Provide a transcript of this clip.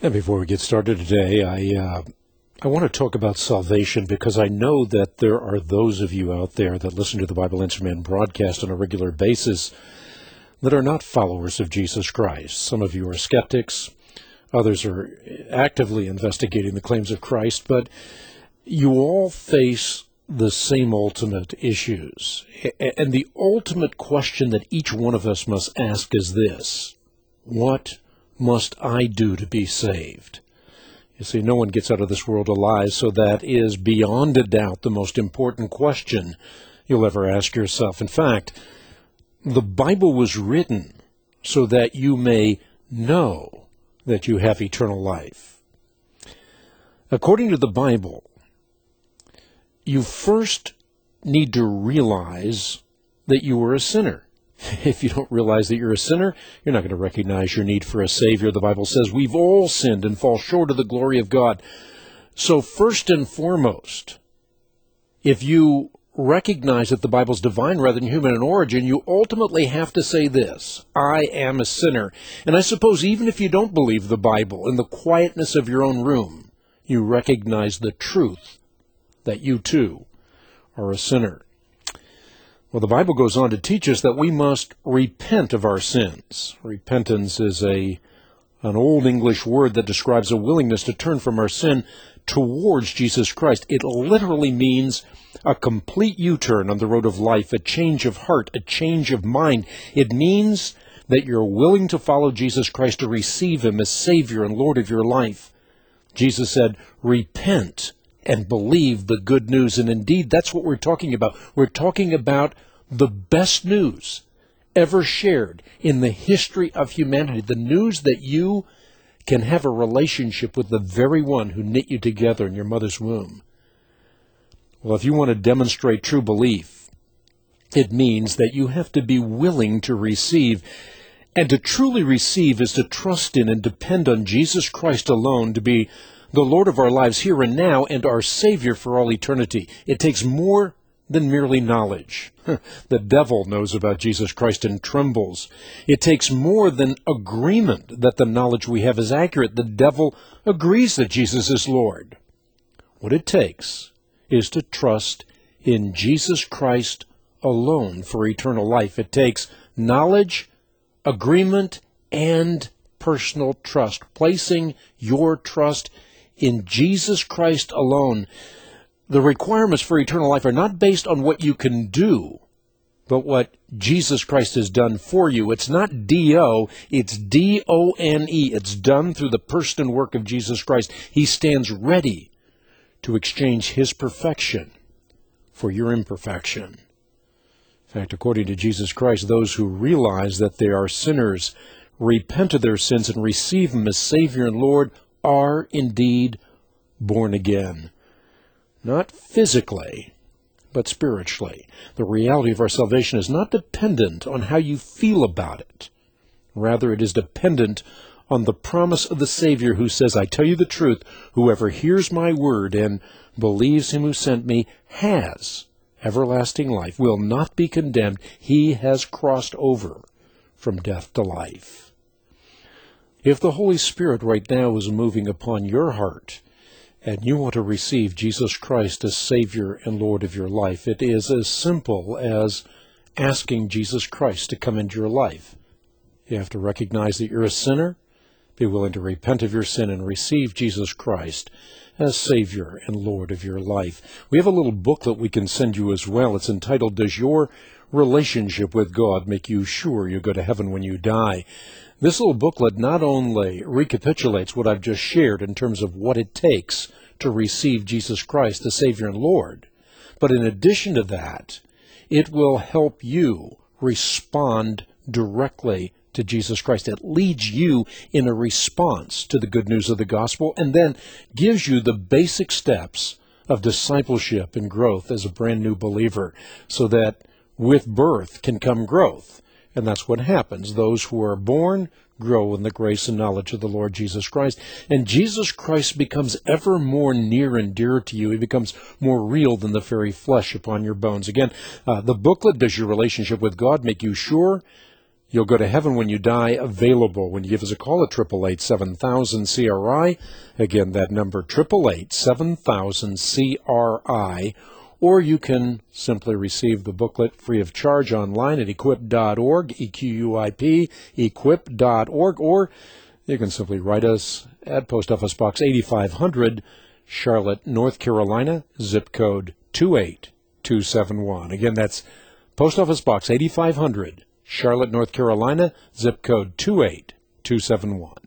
And before we get started today, I want to talk about salvation because I know that there are those of you out there that listen to the Bible Answer Man broadcast on a regular basis that are not followers of Jesus Christ. Some of you are skeptics. Others are actively investigating the claims of Christ, but you all face the same ultimate issues. And the ultimate question that each one of us must ask is this: what must I do to be saved? You see, no one gets out of this world alive, so that is beyond a doubt the most important question you'll ever ask yourself. In fact, the Bible was written so that you may know that you have eternal life. According to the Bible, you first need to realize that you are a sinner. If you don't realize that you're a sinner, you're not going to recognize your need for a Savior. The Bible says we've all sinned and fall short of the glory of God. So first and foremost, if you recognize that the Bible's divine rather than human in origin, you ultimately have to say this: I am a sinner. And I suppose even if you don't believe the Bible, in the quietness of your own room, you recognize the truth that you too are a sinner. Well, the Bible goes on to teach us that we must repent of our sins. Repentance is an old English word that describes a willingness to turn from our sin towards Jesus Christ. It literally means a complete U-turn on the road of life, a change of heart, a change of mind. It means that you're willing to follow Jesus Christ, to receive Him as Savior and Lord of your life. Jesus said, repent and believe the good news. And indeed, that's what we're talking about. We're talking about the best news ever shared in the history of humanity. The news that you can have a relationship with the very one who knit you together in your mother's womb. Well, if you want to demonstrate true belief, it means that you have to be willing to receive. And to truly receive is to trust in and depend on Jesus Christ alone to be the Lord of our lives here and now, and our Savior for all eternity. It takes more than merely knowledge. The devil knows about Jesus Christ and trembles. It takes more than agreement that the knowledge we have is accurate. The devil agrees that Jesus is Lord. What it takes is to trust in Jesus Christ alone for eternal life. It takes knowledge, agreement, and personal trust. Placing your trust in Jesus Christ alone. The requirements for eternal life are not based on what you can do, but what Jesus Christ has done for you. It's not D-O, it's D-O-N-E. It's done through the person and work of Jesus Christ. He stands ready to exchange His perfection for your imperfection. In fact, according to Jesus Christ, those who realize that they are sinners, repent of their sins, and receive Him as Savior and Lord are indeed born again. Not physically, but spiritually. The reality of our salvation is not dependent on how you feel about it. Rather, it is dependent on the promise of the Savior who says, I tell you the truth, whoever hears my word and believes Him who sent me has everlasting life, will not be condemned. He has crossed over from death to life. If the Holy Spirit right now is moving upon your heart and you want to receive Jesus Christ as Savior and Lord of your life, it is as simple as asking Jesus Christ to come into your life. You have to recognize that you're a sinner, be willing to repent of your sin, and receive Jesus Christ as Savior and Lord of your life. We have a little booklet we can send you as well. It's entitled, Does Your Relationship with God Make You Sure You Go to Heaven When You Die? This little booklet not only recapitulates what I've just shared in terms of what it takes to receive Jesus Christ as Savior and Lord, but in addition to that, it will help you respond directly to Jesus Christ. It leads you in a response to the good news of the gospel, and then gives you the basic steps of discipleship and growth as a brand new believer, so that with birth can come growth. And that's what happens. Those who are born grow in the grace and knowledge of the Lord Jesus Christ. And Jesus Christ becomes ever more near and dear to you. He becomes more real than the very flesh upon your bones. Again, the booklet, Does Your Relationship with God Make You Sure You'll go to heaven when you die, available when you give us a call at 888-7000-CRI. Again, that number, 888-7000-CRI. Or you can simply receive the booklet free of charge online at equip.org, E-Q-U-I-P, equip.org, or you can simply write us at Post Office Box 8500, Charlotte, North Carolina, zip code 28271. Again, that's Post Office Box 8500, Charlotte, North Carolina, zip code 28271.